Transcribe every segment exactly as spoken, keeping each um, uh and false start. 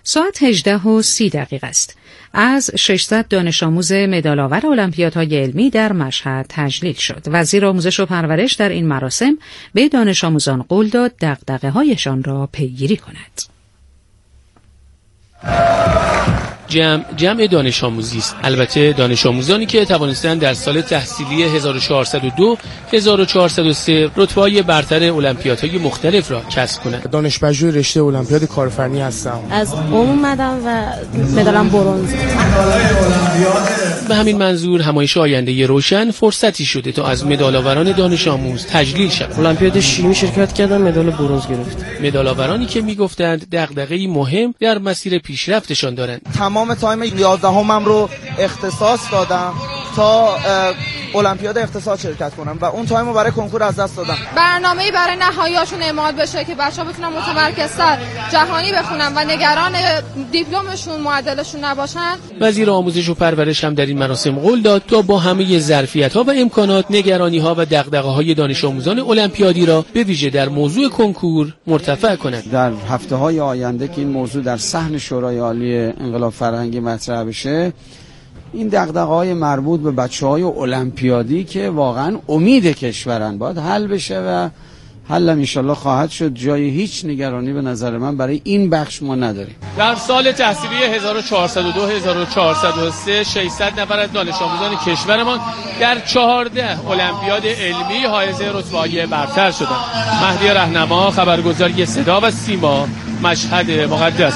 ساعت هجده و سی دقیقه است. از ششصد دانش آموز مدال‌آور المپیادهای علمی در مشهد تجلیل شد. وزیر آموزش و پرورش در این مراسم به دانش آموزان قول داد دغدغه‌هایشان را پیگیری کند. جمع جمع دانش آموزی است. البته دانش آموزانی که توانستند در سال تحصیلی هزار و چهارصد و دو هزار و چهارصد و سه رتبه‌های برتر المپیادهای مختلف را کسب کنند. دانشپژوه رشته المپیاد کارآفرینی هستم. از قم اومدم و مدالم برنز. به همین منظور همایش آینده روشن فرصتی شده تا از مدال‌آوران دانش آموز تجلیل شود. المپیاد شیمی شرکت کردم، مدال برنز گرفت. مدال‌آورانی که میگفتند دغدغه‌ای مهم در مسیر پیشرفتشان دارند. تمام تایم یازدهمم رو اختصاص دادم تا المپیاد اقتصاد شرکت کنم و اون تایم رو برای کنکور از دست دادم. برنامه‌ای برای نهایی‌هاشون اعمال بشه که بچه‌ها بتونن متمرکزتر جهانی بخونن و نگران دیپلمشون معدلشون نباشن. وزیر آموزش و پرورش هم در این مراسم قول داد تا با همه ظرفیت‌ها و امکانات نگرانی‌ها و دغدغه‌های دانش آموزان المپیادی را به ویژه در موضوع کنکور مرتفع کنند. در هفته‌های آینده که این موضوع در صحن شورای عالی انقلاب فرهنگی مطرح بشه، این دغدغه‌های مربوط به بچه‌های المپیادی که واقعا امید کشورن باید حل بشه و حل ان شاءالله خواهد شد. جای هیچ نگرانی به نظر من برای این بخش ما نداریم. در سال تحصیلی هزار و چهارصد و دو هزار و چهارصد و سه ششصد نفر از دانش آموزان کشورمان در چهارده المپیاد علمی حائز رتبه‌های برتر شدند. مهدی رهنما، خبرگزاری صدا و سیما، مشهد مقدس.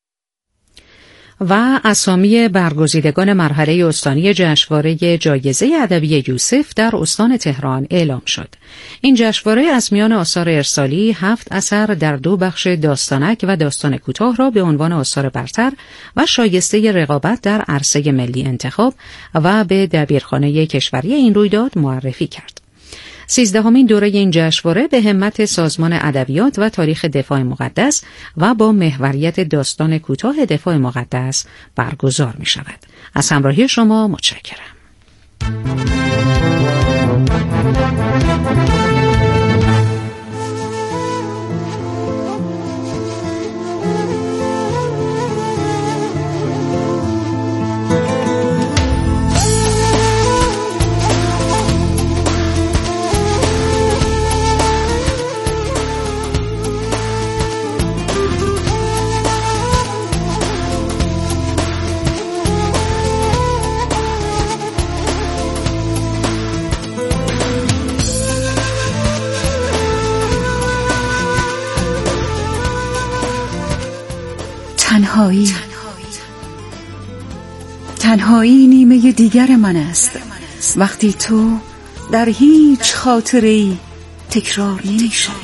و اسامی برگزیدگان مرحله استانی جشنواره جایزه ادبی یوسف در استان تهران اعلام شد. این جشنواره از میان آثار ارسالی هفت اثر در دو بخش داستانک و داستان کوتاه را به عنوان آثار برتر و شایسته رقابت در عرصه ملی انتخاب و به دبیرخانه کشوری این رویداد معرفی کرد. سیزدهمین دوره این جشنواره به همت سازمان ادبیات و تاریخ دفاع مقدس و با محوریت داستان کوتاه دفاع مقدس برگزار می شود. از همراهی شما متشکرم. تنهایی تنهایی نیمه دیگر من است. وقتی تو در هیچ خاطره‌ای تکرار نمی‌شوی.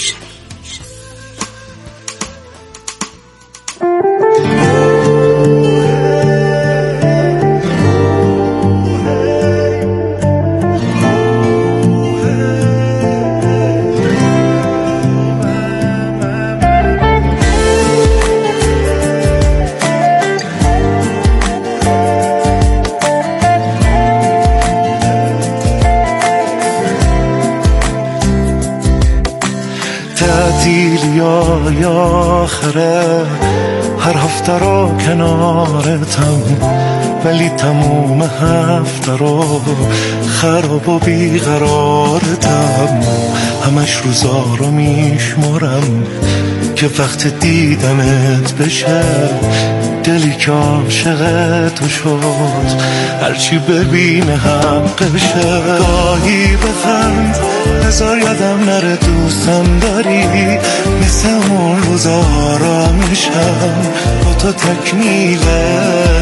تعطیلی آخره هر هفته رو کنارتم، ولی تموم هفته رو خراب و بیقرارتم. همش روزا رو میشمارم که وقت دیدنت بشه، دلی که عاشق تو شد هرچی ببینه حقشه. گاهی بخند هزار یادم نره دوستم داری، مثل اون روزا آرامشم با تو تکمیله.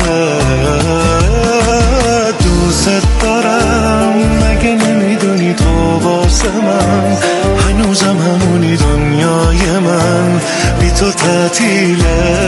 دوست دارم مگه نمیدونی تو واسه من هنوزم همونی دنیای من، بی تو تعطیله.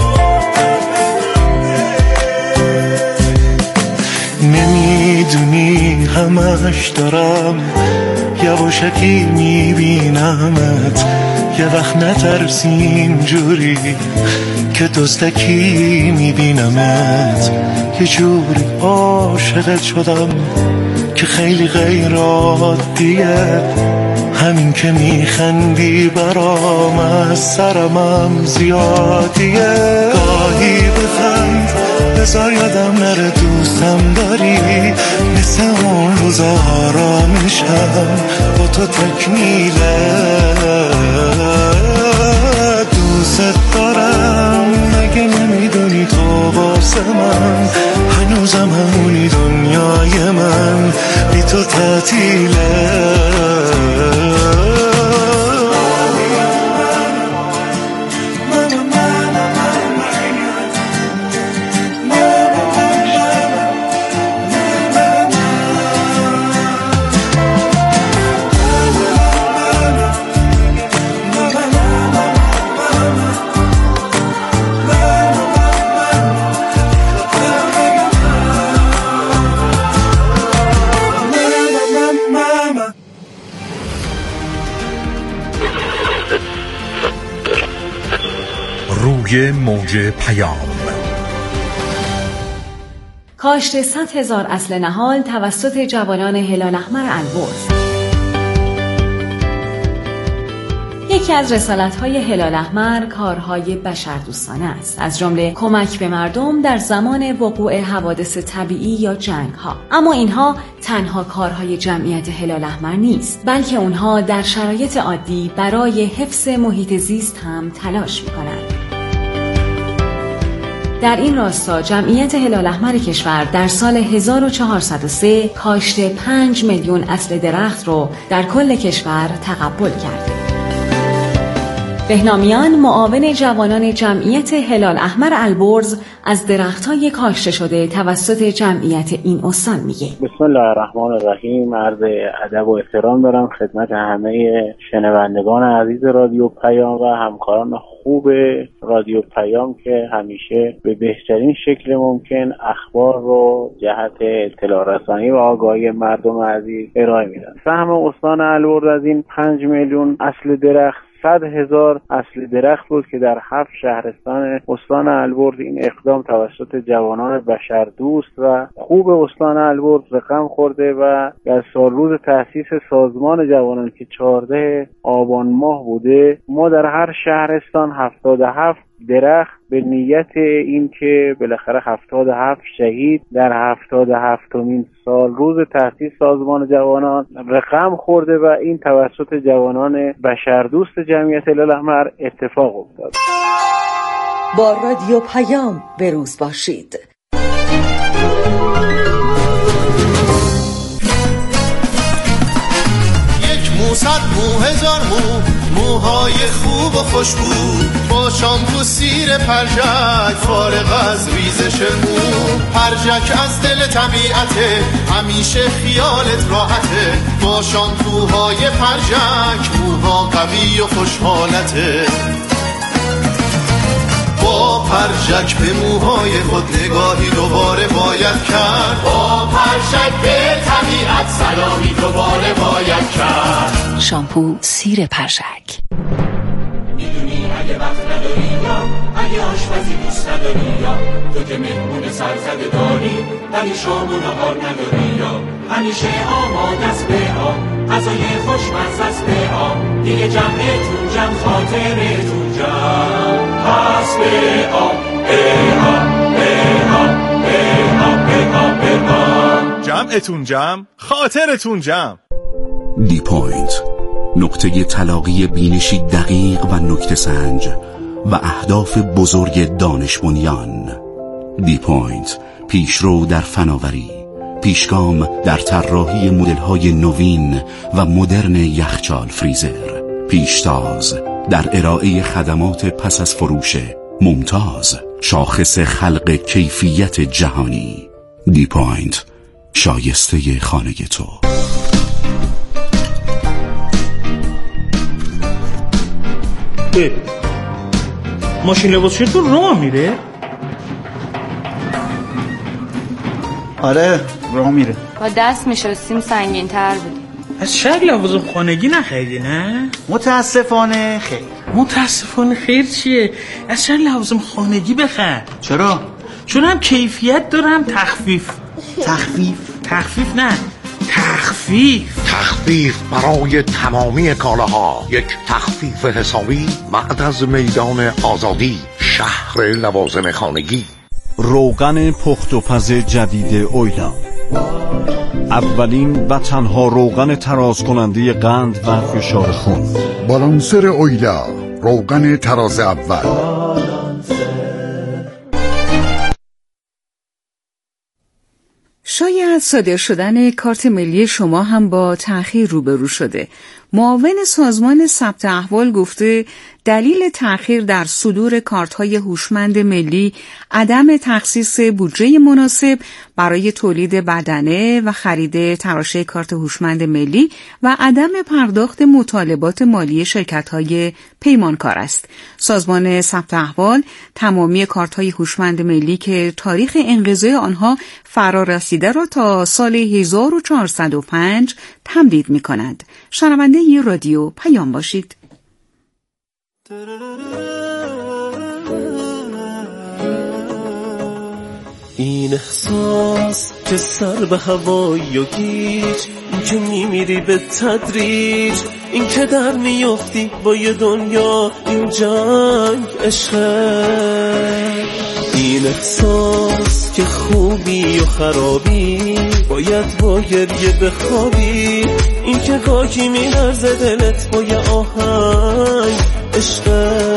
نمیدونی میدونی همش دارم یواشکی میبینمت، یه وقت نترسی اینجوری که دزدکی میبینمت، یه جوری عاشقت شدم که خیلی غیر عادیه، همین که میخندی برام از سرمم زیادیه. گاهی بخند بذار یادم نره دوستم داری، مثل اون روزا آرامشم با تو تکمیله. دوست دارم مگه نمیدونی تو واسه من هنوزم همونی دنیای من، بی تو تعطیله. روی موج پیام. کاشت صد هزار اصل نهال توسط جوانان هلال احمر البرز. یکی از رسالت‌های هلال احمر کارهای بشردوستانه است، از جمله کمک به مردم در زمان وقوع حوادث طبیعی یا جنگ‌ها. اما اینها تنها کارهای جمعیت هلال احمر نیست، بلکه اونها در شرایط عادی برای حفظ محیط زیست هم تلاش می‌کنند. در این راستا جمعیت هلال احمر کشور در سال هزار و چهارصد و سه کاشت پنج میلیون اصل درخت رو در کل کشور تقبل کرده. بهنامیان معاون جوانان جمعیت هلال احمر البرز از درخت‌های کاشته شده توسط جمعیت این استان میگه. بسم الله الرحمن الرحیم. عرض ادب و احترام دارم خدمت همه شنوندگان عزیز رادیو پیام و همکاران خوب رادیو پیام که همیشه به بهترین شکل ممکن اخبار رو جهت اطلاع رسانی و آگاهی مردم عزیز ارائه میدن. سهم استان البرز از این پنج میلیون اصل درخت صد هزار اصل درخت بود که در هفت شهرستان استان البرز این اقدام توسط جوانان بشردوست و خوب استان البرز رقم خورده و در سال روز تأسیس سازمان جوانان که چهارده آبان ماه بوده، ما در هر شهرستان هفتاد و هفت درخت به نیت این که بالاخره هفتاد و هفت شهید در هفتاد و هفتمین سال روز تأسیس سازمان جوانان رقم خورده و این توسط جوانان بشردوست جمعیت هلال احمر اتفاق افتاد. با رادیو پیام به روز باشید. موصد مو هزار مو موهای خوب و خوشبو با شامپو سیر پرژک فارغ از ریزش مو. پرژک از دل طبیعته همیشه خیالت راحته، با شامپوهای پرژک موها قوی و خوشحالته. با پرژک به موهای خود نگاهی دوباره باید کرد، با پرژک به طبیعت سلامی دوباره باید کرد. شامپو سیر پرژک. میدونی اگه وقت نداری یا اگه آشپزی دوست نداری یا تو که مهمون سرزده داری ولی شام و نهار نداری یا همیشه آماده است به آب غذای خوشمزه است به آب دیگه جمعتون جمع خاطرتون جمع پس به آب به آب به آب به آب به آب به آب جمعتون جمع خاطرتون جمع. دی پوینت، نقطه تلاقی بینشی دقیق و نکته سنج و اهداف بزرگ دانش بنیان. دی پوینت، پیشرو در فناوری، پیشگام در طراحی مدل‌های نوین و مدرن یخچال فریزر، پیشتاز در ارائه خدمات پس از فروش، ممتاز، شاخص خلق کیفیت جهانی. دی پوینت، شایسته خانه تو. ماشین لباسشویی تو راه میره؟ آره راه میره. با دست میشستیم سنگین تر بودیم. از شاید لوازم خانگی نخریدی نه؟ متاسفانه خیر. متاسفانه خیر چیه؟ از شاید لوازم خانگی بخر. چرا؟ چون هم کیفیت دارم تخفیف. تخفیف؟ تخفیف نه تخفیف تخفیف برای تمامی کالاها. یک تخفیف حسابی بعد از میدان آزادی، شهر لوازم خانگی. روغن پخت و پز جدید اویلا، اولین و تنها روغن تراز کننده قند و فشار خون. بالانسر اویلا، روغن تراز اول. شاید صادر شدن کارت ملی شما هم با تأخیر روبرو شده. معاون سازمان ثبت احوال گفته دلیل تأخیر در صدور کارت‌های هوشمند ملی عدم تخصیص بودجه مناسب برای تولید بدنه و خرید تراشه کارت هوشمند ملی و عدم پرداخت مطالبات مالی شرکت‌های پیمانکار است. سازمان ثبت احوال تمامی کارت‌های هوشمند ملی که تاریخ انقضای آنها فرا رسیده را تا سال هزار و چهارصد و پنج تمدید می‌کنند. شنونده ی رادیو پیام باشید. این احساس که سر به هوایی و گیج، این که میمیری به تدریج، این که در میافتی با یه دنیا، این جنگ عشقه. این احساس که خوبی و خرابی باید با گریه بخوابی، این که گاهی میلرزه دلت با یه آهنگ عشقه.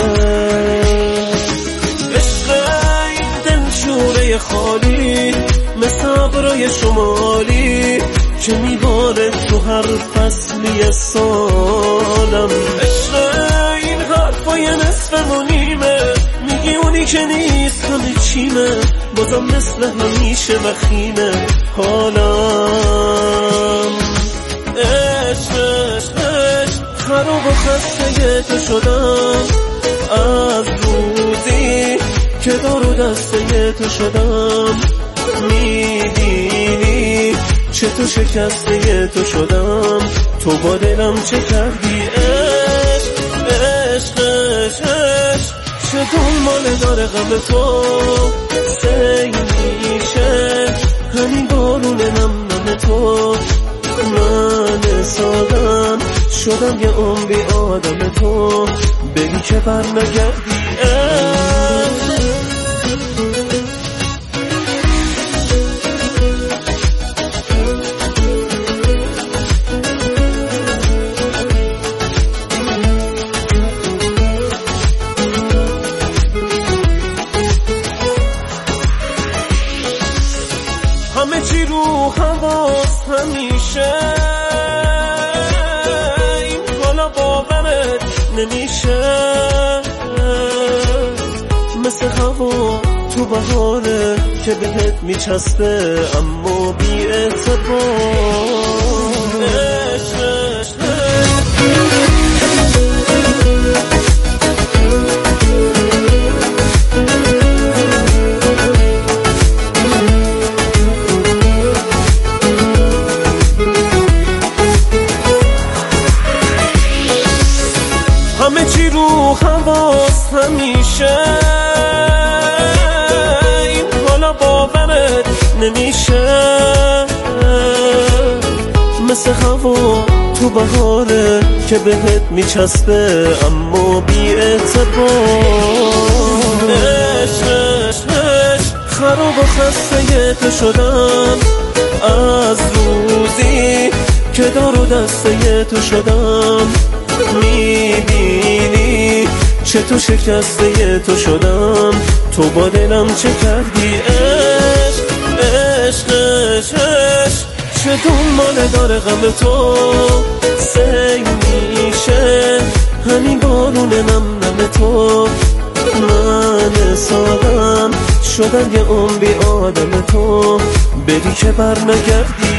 عشقه این دل شوره خالی مثل ابرای شمالی که میباره تو هر فصلی سالم. عشقه این حرفای نصف و نیمه، میگی اونی که نیست همه چیمه، بازم مثل همیشه وخیمه حالم. عشق عشق عشق خراب و خسته تو شدم، از روزی که دار و دسته تو شدم. میبینی چه تو شکسته تو شدم، تو با دلم چه کردی. عشق عشق عشق عشق چه دنباله داره غم تو، سی میشه همین بارون نم نم تو. من سادم شدم یه عمری آدم تو، بگی که بر نگردی. همه چی رو حواس همیشه، این حالا باورت نمیشه. مثل هوا تو بهاره که بهت میچسبه اما بی اعتبار. همه چی رو حواس همیشه، این حالا باورت نمیشه. مثل هوا تو بهاره که بهت میچسبه اما بی اعتبار. عشق عشق عشق خراب و خسته تو شدم، از روزی که دار و دسته تو شدم. میبینی چه تو شکسته تو شدم، تو با دلم چه کردی. عشق عشق عشق عشق چه دنباله داره غم تو، سی میشه همین بارون نم نم تو. من سادم شدم یه عمری آدم تو، بری که بر نگردی.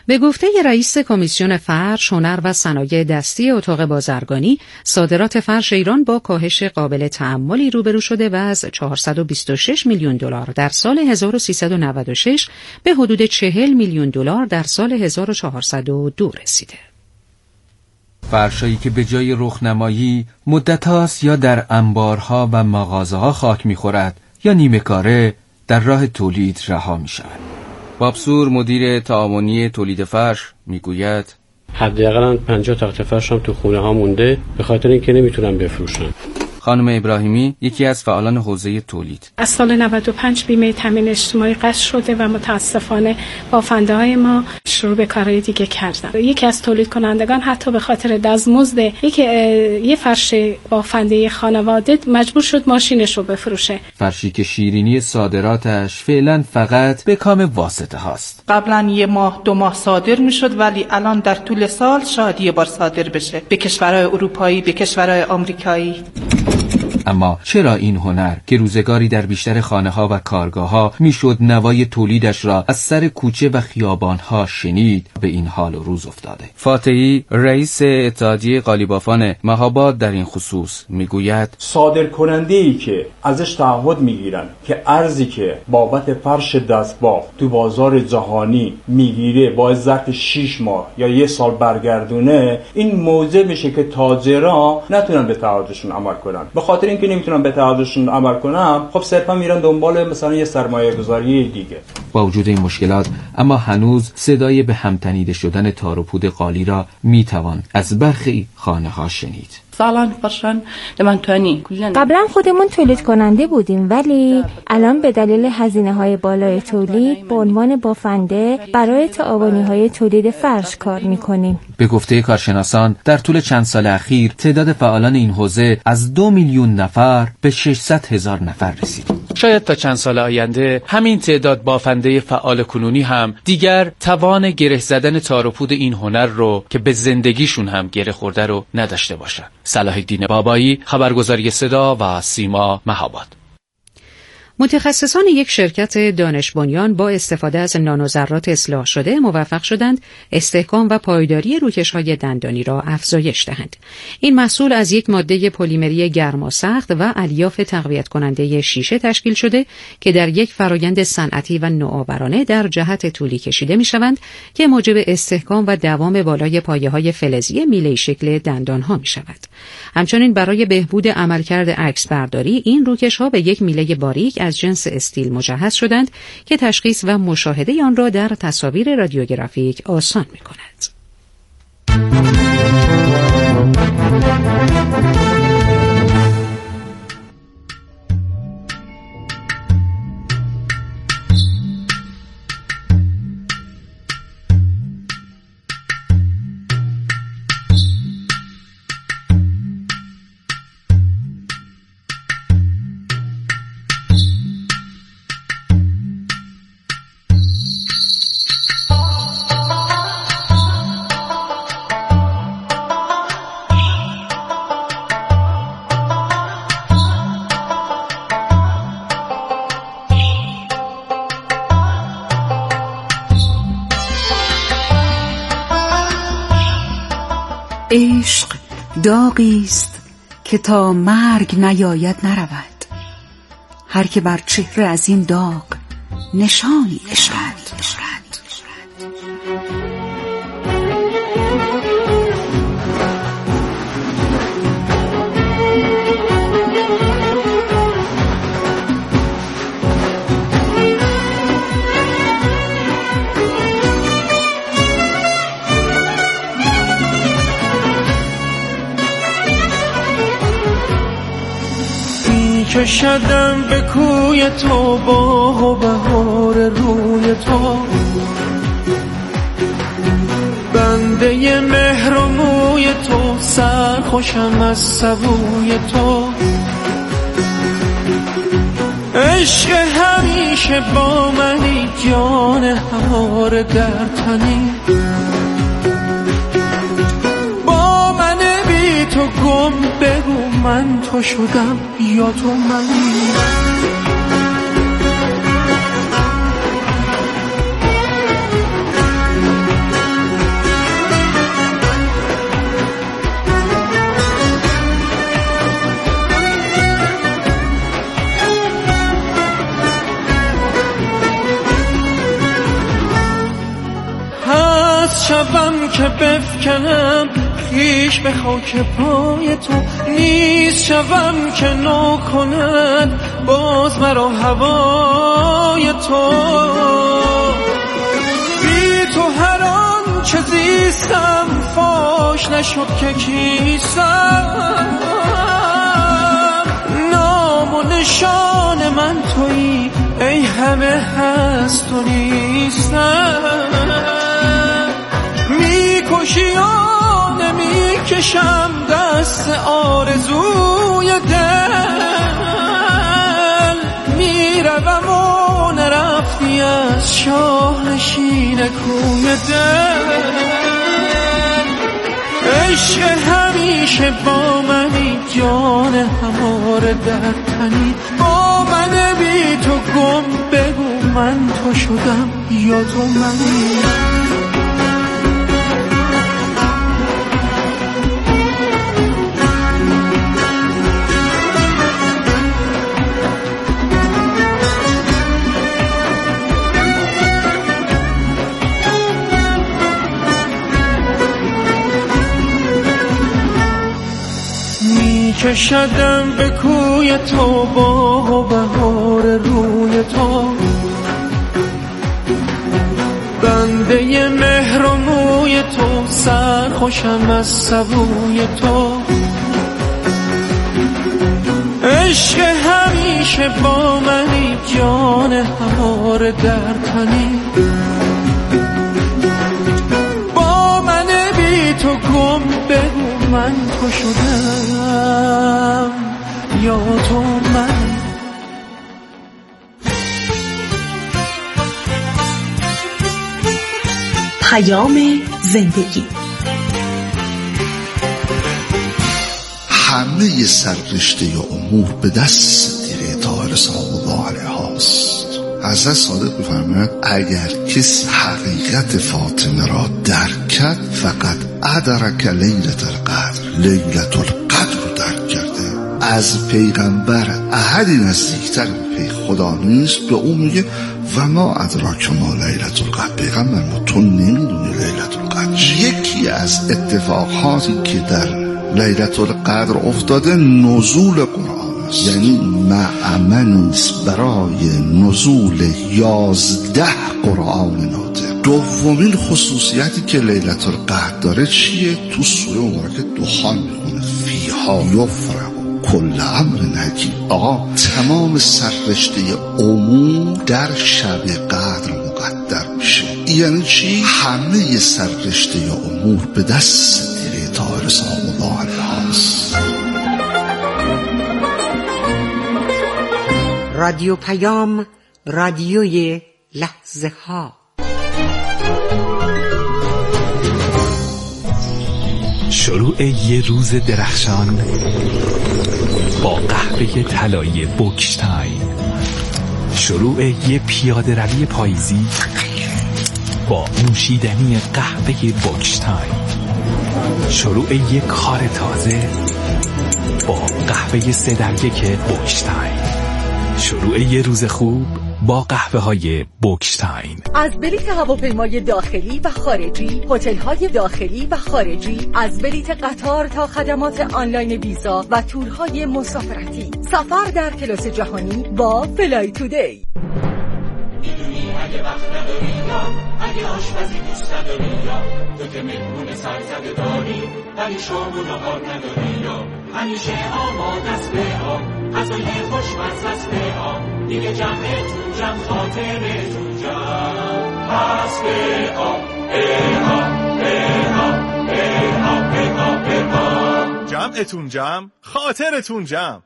به گفته رئیس کمیسیون فرش، هنر و صنایع دستی اتاق بازرگانی، صادرات فرش ایران با کاهش قابل تأملی روبرو شده و از چهارصد و بیست و شش میلیون دلار در سال هزار و سیصد و نود و شش به حدود چهل میلیون دلار در سال هزار و چهارصد و دو رسیده. فرشایی که به جای رخنمایی مدت هاست یا در انبارها و مغازه ها خاک میخورد یا نیمه کاره در راه تولید رها می شود. بابسور مدیر تعاونی تولید فرش میگوید حداقل پنجاه تخت فرش هم تو خونه ها مونده به خاطر اینکه نمیتونن بفروشن. خانم ابراهیمی یکی از فعالان حوزه تولید: از سال نود و پنج بیمه تامین اجتماعی قطع شده و متاسفانه بافنده های ما شروع به کارهای دیگه کردن. یکی از تولید کنندگان حتی به خاطر دزمزد یک یه فرش بافنده خانواده مجبور شد ماشینش رو بفروشه. فرشی که شیرینی صادراتش فعلا فقط به کام واسطه هاست. قبلا یه ماه دو ماه صادر میشد ولی الان در طول سال شاید یه بار صادر بشه به کشورهای اروپایی، به کشورهای آمریکایی. اما چرا این هنر که روزگاری در بیشتر خانه‌ها و کارگاه‌ها میشد نوای تولیدش را از سر کوچه و خیابان‌ها شنید به این حال و روز افتاده؟ فاتحی رئیس اتحادیه قالیبافان مهاباد در این خصوص میگوید صادر کننده‌ای که ازش تعهد میگیرن که ارزی که بابت فرش دستباف تو بازار جهانی میگیره با ظرف شش ماه یا یک سال برگردونه، این موضع میشه که تاجران نتونن به تعهدشون عمل کنن. به خاطر اینکه نمیتونن به تعهدشون عمل کنن، خب صرفا میرن دنبال مثلا یه سرمایه گذاری دیگه. با وجود این مشکلات اما هنوز صدای به هم تنیده شدن تار و پود قالی را میتوان از برخی خانه‌ها شنید. قبلا خودمون تولید کننده بودیم ولی الان به دلیل هزینه های بالای تولید به عنوان بافنده برای تعاونی های تولید فرش کار میکنیم. به گفته کارشناسان در طول چند سال اخیر تعداد فعالان این حوزه از دو میلیون نفر به ششصد هزار نفر رسید. شاید تا چند سال آینده همین تعداد بافنده فعال کنونی هم دیگر توان گره زدن تار و پود این هنر رو که به زندگیشون هم گره خورده رو نداشته باشن. صلاح الدین بابایی، خبرگزاری صدا و سیما، مهاباد. متخصصان یک شرکت دانش بنیان با استفاده از نانوذرات اصلاح شده موفق شدند استحکام و پایداری روکش‌های دندانی را افزایش دهند. این محصول از یک ماده پلیمری گرم و سخت و الیاف تقویت کننده شیشه تشکیل شده که در یک فرایند صنعتی و نوآورانه در جهت طولی کشیده می‌شوند که موجب استحکام و دوام بالای پایه‌های فلزی میله شکل دندان‌ها می‌شود. همچنین برای بهبود عملکرد عکسبرداری این روکش‌ها به یک میله باریک از جنس استیل مجهز شدند که تشخیص و مشاهده آن را در تصاویر رادیوگرافیک آسان می‌کند. عشق داغی است که تا مرگ نیاید نرود. هر که بر چهره از این داغ نشانی نشد. کشدم به کوی تو باغ و بهار روی تو، بنده مهر و موی تو، سرخوشم از سبوی تو. عشق همیشه با منی، جان هوار در تنی، با من بی تو گم بگو من تو شدم یا تو منی. نیست شبم که بفکنم خیش به خاک پای تو، نیست شبم که نو کند باز مرا هوای تو. بی تو هر آن چه زیستم فاش نشد که کیستم، نام و نشان من تویی ای همه هست و نیستم. میکشی و نمیکشم دست آرزوی دل، میروم و نرفتی از شاه نشین کوی دل. عشق همیشه با منی جان هماره در تنی، با من بی تو گم بگو من تو شدم یا تو منی. کشدم به کوی تو با بهار روی تو، بنده مهر و موی تو، سر خوشم از سبوی تو. عشق همیشه با منی جان هماره در تنی، با من بی تو گم بگو من تو شدم یا تو من. پیام زندگی. همه سررشته امور به دست دیره طاهر سلام الله علیه هاست. حضرت صادق می‌فرماید اگر کسی حقیقت فاطمه را درک کرد فقط ادرک لیلة القدر، لیلة القدر رو درک کرده. از پیغمبر احدی نزدیکتر به خدا نیست. به اون میگه و ما ادراک ما لیلة القدر، پیغمبر ما تو نمیدونی لیلة القدر. یکی از اتفاقاتی که در لیلة القدر افتاده نزول قرآن، یعنی معمن است برای نزول یازده قرآن ناطق. دومین خصوصیتی که لیلة القدر داره چیه؟ تو سوره مبارکه دخان میکنه فیها یفرق کل امر حکیم. آقا تمام سررشته امور در شب قدر مقدر میشه. یعنی چی؟ همه سررشته امور به دست دیره طاهر سلام الله علیه هاست. رادیو پیام، رادیوی لحظه ها. شروع یه روز درخشان با قهوه طلایی بوکشتاین، شروع یه پیاده روی پاییزی با نوشیدنی قهوه بوکشتاین، شروع یه کار تازه با قهوه سه در یک بوکشتاین، شروع یه روز خوب با قهوه های بوکشتاین. از بلیت هواپیمای داخلی و خارجی، هتل های داخلی و خارجی، از بلیت قطار تا خدمات آنلاین ویزا و تورهای مسافرتی، سفر در کلاس جهانی با فلای تودی. میدونی اگه وقت نداری یا اگه آشپزی دوست نداری یا تو که مهمون سرزده داری ولی شام و نهار نداری یا همیشه آماده است به آب غذای خوشمزه است به آب دیگه جمعتون جمع خاطرتون جمع پس به آب به آب به آب به آب به آب به آب جمعتون جمع خاطرتون جمع.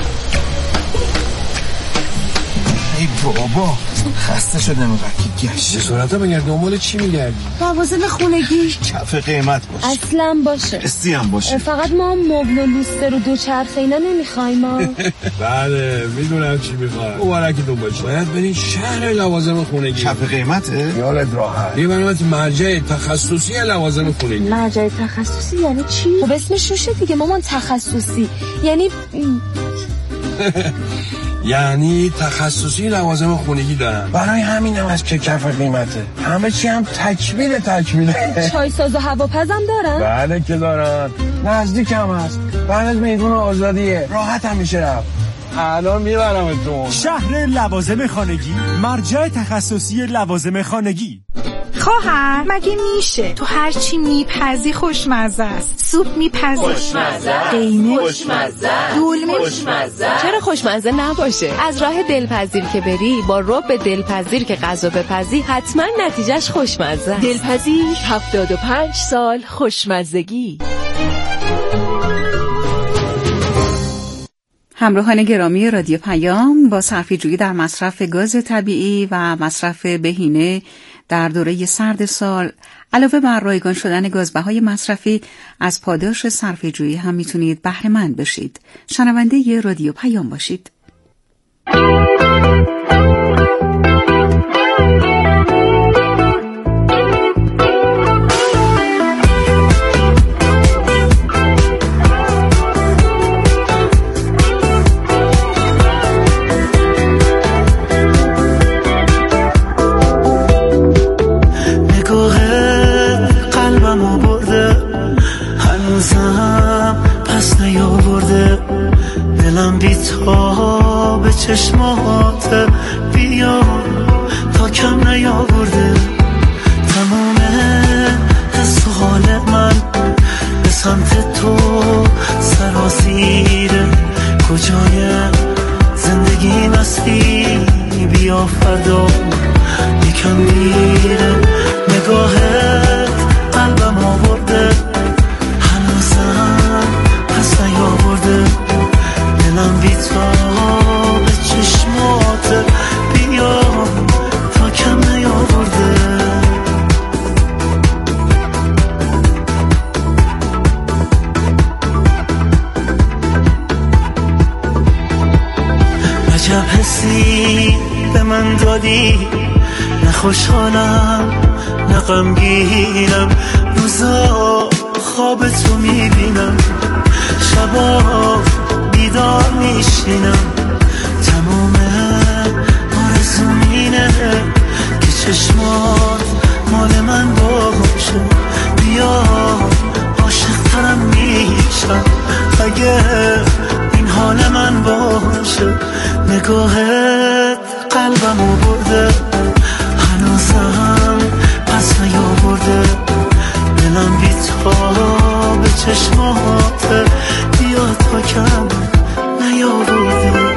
ای بابا خسته شدم وقتی گشت صورتا بگرد دنبال چی میگردی؟ لوازم خونگی کف قیمت باشه اصلا باشه استی هم باشه. فقط ما مبل و لوستر و دوچرخه اینا نمیخوایم ما. بله میدونم چی میخوای مبارکتون باشه. باید برین شهر لوازم خونگی. کف قیمته؟ یادت راحت یه برنامه مرجع تخصصی لوازم خونگی. مرجع تخصصی یعنی چی؟ خب اسمش روشه دیگه مامان، تخصصی یعنی یعنی تخصصی لوازم خونگی دارن. برای همین هم از که کف قیمته. همه چی هم تکمیل تکمیله. چای ساز و هواپزم دارن؟ بله که دارن. نزدیک هم هست. بعد از میدون آزادیه. راحت هم میشه رفت. الان میبرمتون. شهر لوازم خانگی، مرجع تخصصی لوازم خانگی. خواهر مگه میشه تو هر چی میپزی خوشمزه است؟ سوپ میپزی خوشمزه، قیمه خوشمزه، دولمه خوشمزه. چرا خوشمزه نباشه؟ از راه دلپذیر که بری با رب دلپذیر که غذا بپزی حتما نتیجهش خوشمزه. دلپذیر هفتاد و پنج سال خوشمزگی. همراهان گرامی رادیو پیام، با صرفه‌جویی در مصرف گاز طبیعی و مصرف بهینه در دوره سرد سال، علاوه بر رایگان شدن گازبهای مصرفی، از پاداش صرفه‌جویی هم میتونید بهره مند بشید. شنونده ی رادیو پیام باشید. چشمات بیا تا کم نیاورده تمام حس و حال من به سمت تو سرازیره کجای زندگی مستی بیا فردا یکم دیره نگاهت قلبم آورده هنوزم پس نیاورده دلم بی تو چشمات بیا تا کم نیاورده عجب حسی به من دادی نه خوشحالم نه غمگینم روزا خواب تو میبینم شبا بیدار میشینم تمام آرزوم اینه که چشمات مال من باشه بیا عاشق ترم میشم اگه این حال من باشه نگاهت قلبمو برده هنوزم پس نیاورده دلم بی تو به چشمات بیا تا کم نیاورده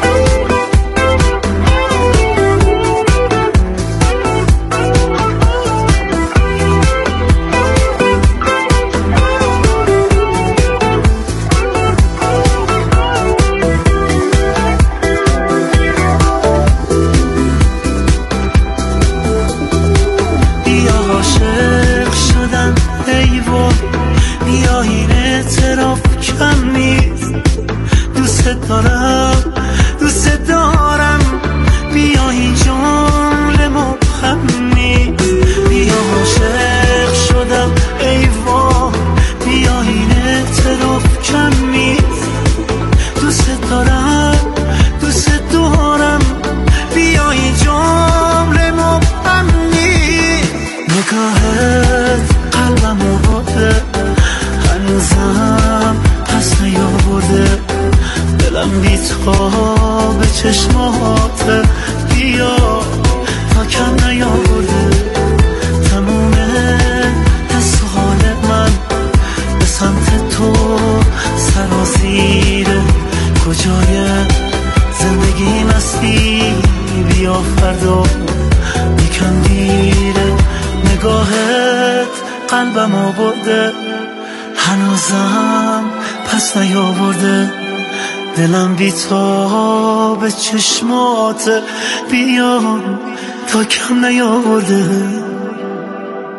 قلبم آورده هنوزم پس نیاورده دلم بی تو به چشمات بیا تا کم نیاورده